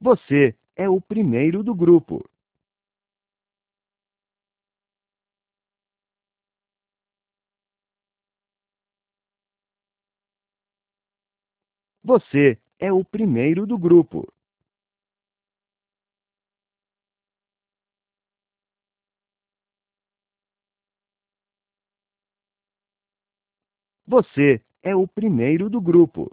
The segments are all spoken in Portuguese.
Você é o primeiro do grupo. Você é o primeiro do grupo. Você é o primeiro do grupo.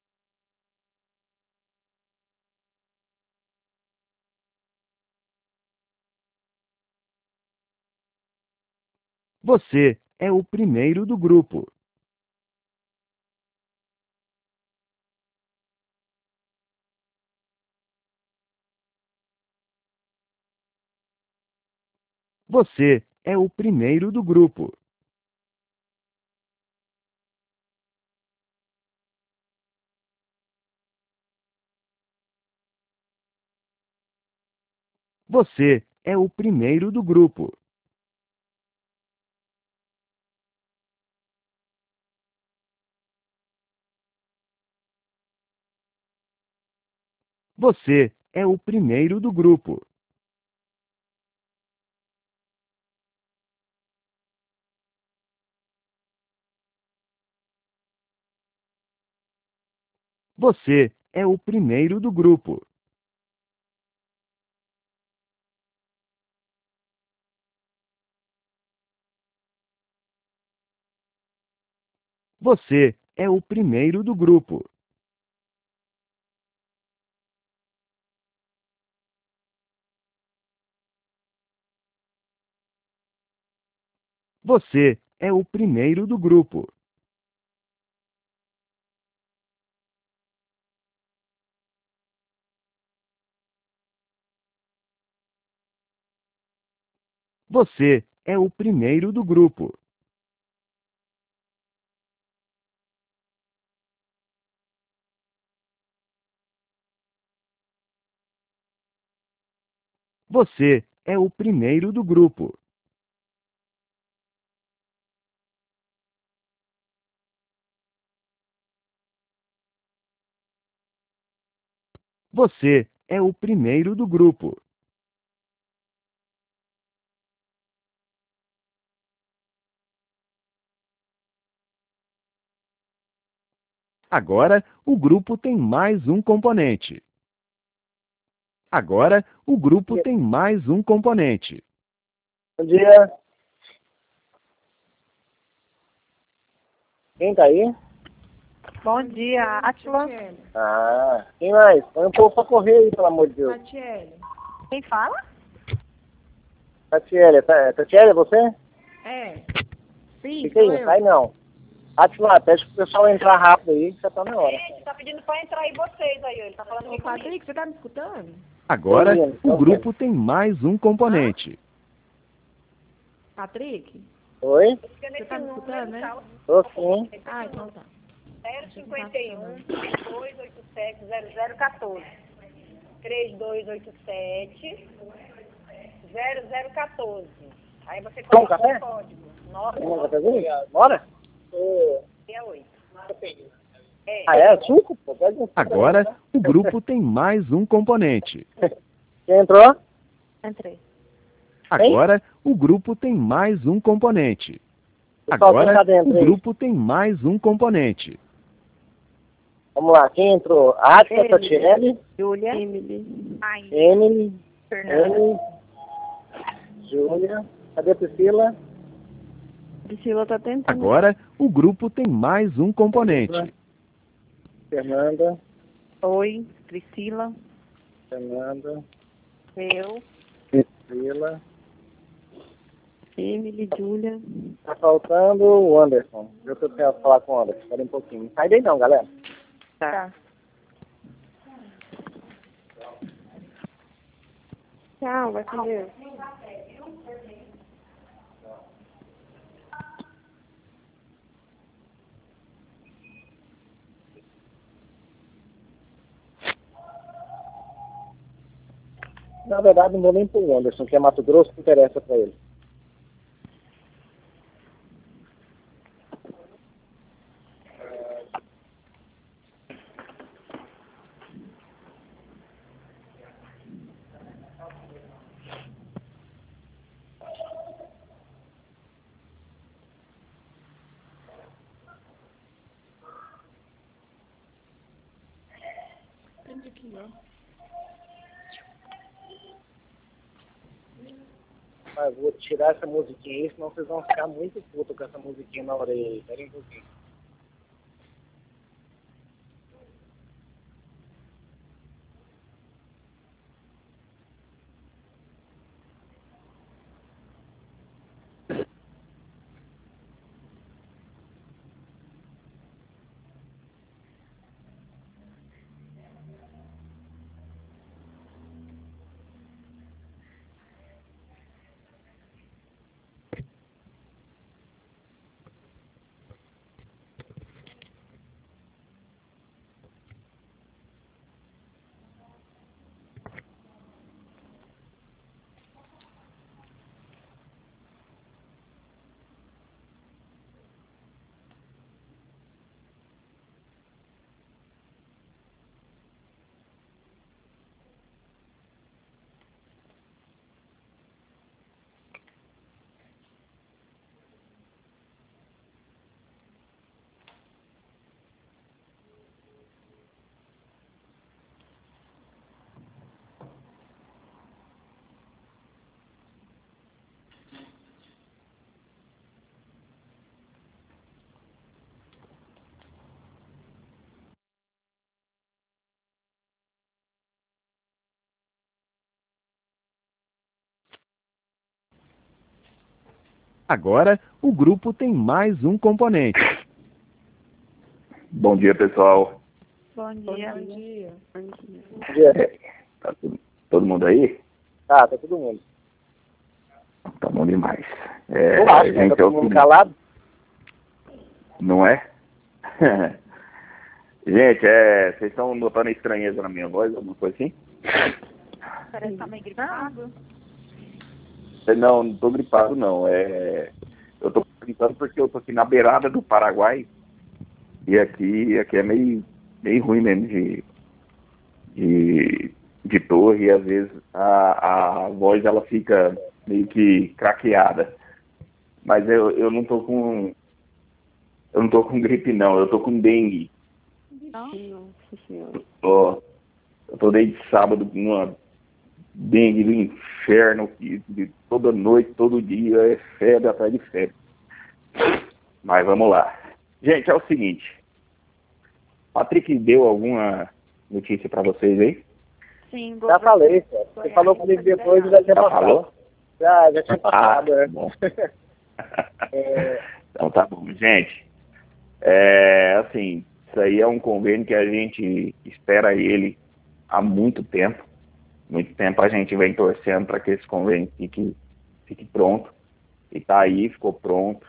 Você é o primeiro do grupo. Você é o primeiro do grupo. Você é o primeiro do grupo. Você é o primeiro do grupo. Você é o primeiro do grupo. Você é o primeiro do grupo. Você é o primeiro do grupo. Você é o primeiro do grupo. Você é o primeiro do grupo. Você é o primeiro do grupo. Agora, o grupo tem mais um componente. Agora, o grupo tem mais um componente. Bom dia. Quem tá aí? Bom dia, Átila. Ah, quem mais? Põe um pouco pra correr aí, pelo amor de Deus. Quem fala? Tatiele, Tatiele, é você? É. Sim, Fica aí, sou não eu. sai não. Atila, pede pro pessoal entrar rápido aí, que já tá na hora. Gente, tá pedindo pra entrar aí vocês aí, ó. Ele tá falando Ô, aqui comigo. Patrick, você tá me escutando? Agora, Oi, o grupo tem mais um componente. Patrick? Oi? Fica Você nesse tá me número, escutando, né? tá? Tô sim. Ah, então tá. 051 3287 0014. 3287 0014. Aí você Toma um coloca café? o código. Toma um cafezinho? Bora? 968. Ah, é? Suco? Pô, pede um suco. Agora, o grupo tem mais um componente. Quem entrou? Entrei. Agora, o grupo tem mais um componente. Pessoal, quem tá Agora, dentro o aí? grupo tem mais um componente. Vamos lá, quem entrou? Atila, Emily. Tatiele, Júlia. Emily. Emily, Fernanda. Emily, Júlia. Cadê a Priscila? Priscila tá tentando. Agora, o grupo tem mais um componente. Fernanda, Oi, Priscila. Fernanda, Eu. Priscila. Emily, Júlia. Tá faltando o Anderson. Eu tô tentando falar com o Anderson. Espera um pouquinho. Sai daí não, galera. Tá. Tchau, vai com Deus. Na verdade, não vou nem pro Anderson, que é Mato Grosso, que interessa pra ele. Mas vou tirar essa musiquinha aí, senão vocês vão ficar muito putos com essa musiquinha na orelha aí. Espera aí um pouquinho. Agora, o grupo tem mais um componente. Bom dia, pessoal. Bom dia. Bom dia. Tá todo mundo aí? Tá todo mundo. Tá bom demais. Eu acho, né? Tá Gente, todo mundo calado. não é? Gente, vocês estão notando estranheza na minha voz, alguma coisa assim? Parece que tá meio gripado. Não tô gripado, não. Eu tô gripado porque eu tô aqui na beirada do Paraguai. E aqui é meio ruim mesmo de torre. E às vezes a voz ela fica meio que craqueada. Mas eu não tô com... Eu não tô com gripe, não. Eu tô com dengue. Nossa senhora. Eu tô desde sábado com uma dengue do inferno, de toda noite, todo dia, é febre atrás de febre. Mas vamos lá. Gente, é o seguinte. Patrick deu alguma notícia para vocês aí? Sim, Já falei, cara. Você falou comigo depois e já tinha Já passado. falou? Já tinha passado, né? Bom. É, Então tá bom. Gente, assim, isso aí é um convênio que a gente espera ele há muito tempo. Muito tempo a gente vem torcendo para que esse convênio fique pronto. E tá aí, ficou pronto.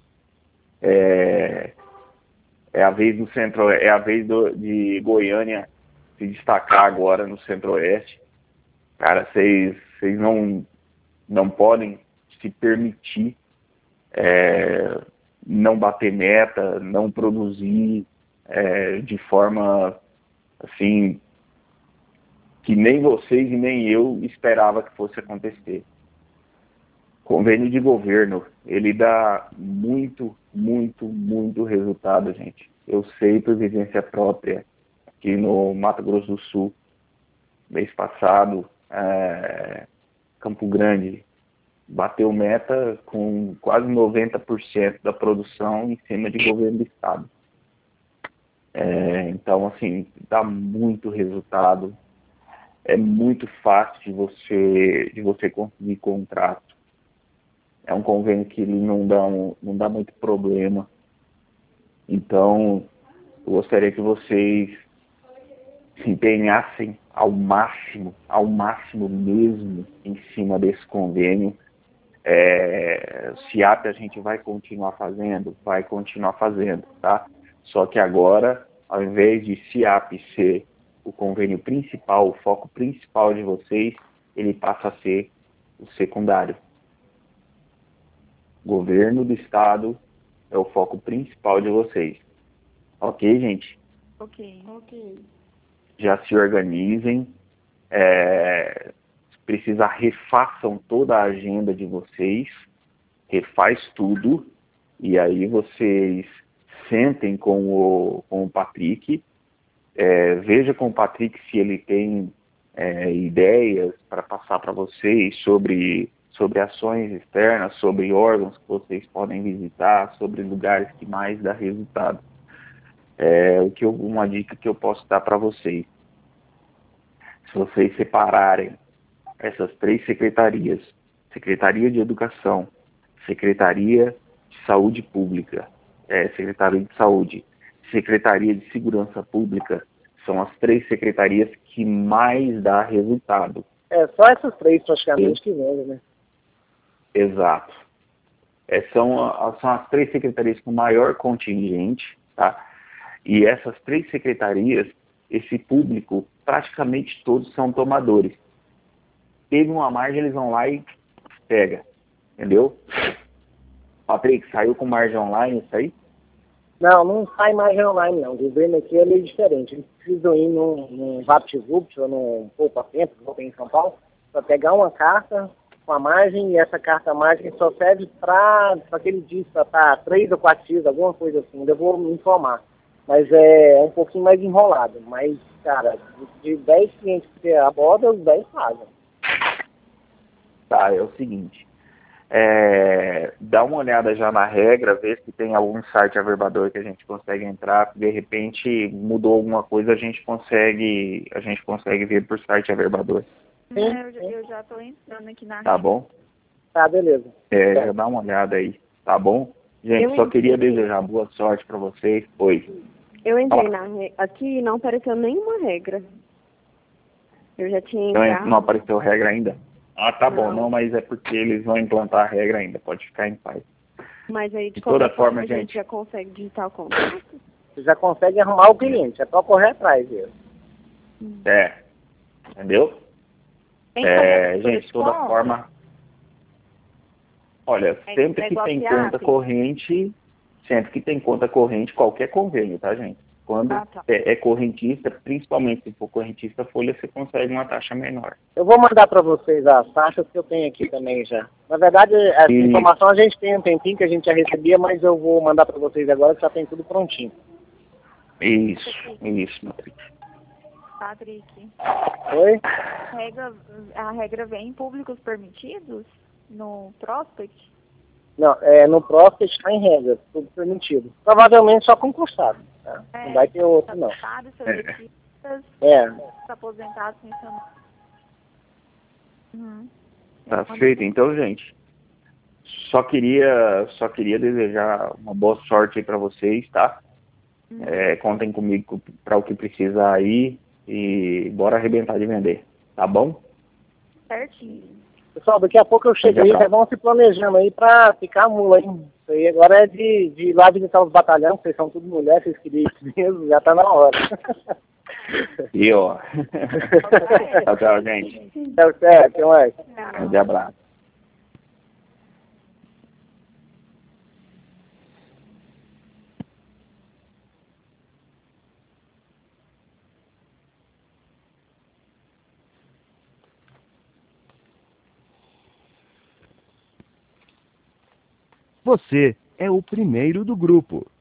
É a vez do centro, é a vez de Goiânia se destacar agora no Centro-Oeste. Cara, vocês não podem se permitir não bater meta, não produzir de forma assim que nem vocês e nem eu esperava que fosse acontecer. Convênio de governo, ele dá muito, muito, muito resultado, gente. Eu sei por vivência própria, aqui no Mato Grosso do Sul, mês passado, Campo Grande bateu meta com quase 90% da produção em cima de governo do estado. Então, assim, dá muito resultado. É muito fácil de você conseguir contrato. É um convênio que ele não dá muito problema. Então, eu gostaria que vocês se empenhassem ao máximo mesmo em cima desse convênio. SIAP a gente vai continuar fazendo, tá? Só que agora, ao invés de SIAP ser o convênio principal, o foco principal de vocês, ele passa a ser o secundário. Governo do estado é o foco principal de vocês. Ok, gente? Ok. Já se organizem. Precisa refaçam toda a agenda de vocês. Refaz tudo. E aí vocês sentem com o Patrick. Veja com o Patrick se ele tem ideias para passar para vocês sobre ações externas, sobre órgãos que vocês podem visitar, sobre lugares que mais dá resultado. Uma dica que eu posso dar para vocês. Se vocês separarem essas 3 secretarias, Secretaria de Educação, Secretaria de Saúde Pública, Secretaria de Saúde, Secretaria de Segurança Pública, são as 3 secretarias que mais dá resultado. Só essas 3 praticamente que vendem, né? Exato. São as 3 secretarias com maior contingente, tá? E essas 3 secretarias, esse público, praticamente todos são tomadores. Teve uma margem, eles vão lá e pega, entendeu? Patrick, saiu com margem online isso aí? Não sai margem online não. O governo aqui é meio diferente. Eles precisam ir num VaptVupt ou num Poupa-Tempo, que tem em São Paulo, para pegar uma carta com a margem, e essa carta margem só serve para aquele dia, para estar 3 ou 4 dias, alguma coisa assim. Eu vou me informar. Mas é um pouquinho mais enrolado. Mas, cara, de 10 clientes que você aborda, os 10 pagam. Tá, é o seguinte. Dá uma olhada já na regra, vê se tem algum site averbador que a gente consegue entrar. De repente mudou alguma coisa, a gente consegue ver por site averbador. Eu já estou entrando aqui na Tá bom? Tá, beleza. Já dá uma olhada aí, tá bom? Gente, só queria desejar boa sorte para vocês. Oi. Eu entrei aqui e não apareceu nenhuma regra. Eu já tinha entrado. Não apareceu regra ainda? Ah, tá bom. Não. Não, mas é porque eles vão implantar a regra ainda. Pode ficar em paz. Mas aí, de toda qualquer forma, a gente gente, já consegue digitar o contrato? Você já consegue arrumar o cliente. É só correr atrás dele. Entendeu? Gente, de toda forma... Olha, sempre que tem conta corrente... Sempre que tem conta corrente, qualquer convênio, tá, gente? Quando é correntista, principalmente se for correntista folha, você consegue uma taxa menor. Eu vou mandar para vocês as taxas que eu tenho aqui também já. Na verdade, essa informação a gente tem um tempinho que a gente já recebia, mas eu vou mandar para vocês agora que já tem tudo prontinho. Isso, Patrick. Oi? A regra vem em públicos permitidos no prospect? Não, no prospect está em regra, tudo permitido. Provavelmente só concursado, tá? Não vai ter outro, não. Aposentados, pensionados. Tá feito. Então, gente, só queria desejar uma boa sorte aí para vocês, tá? Contem comigo para o que precisar aí e bora arrebentar de vender, tá bom? Certinho. Pessoal, daqui a pouco eu chego aí, vão se planejando aí pra ficar mula, hein? Isso aí agora é de ir lá visitar os batalhões, vocês são tudo mulheres, vocês queriam isso mesmo, já tá na hora. E ó. Tchau, gente. Tchau, até mais. Um abraço. Você é o primeiro do grupo.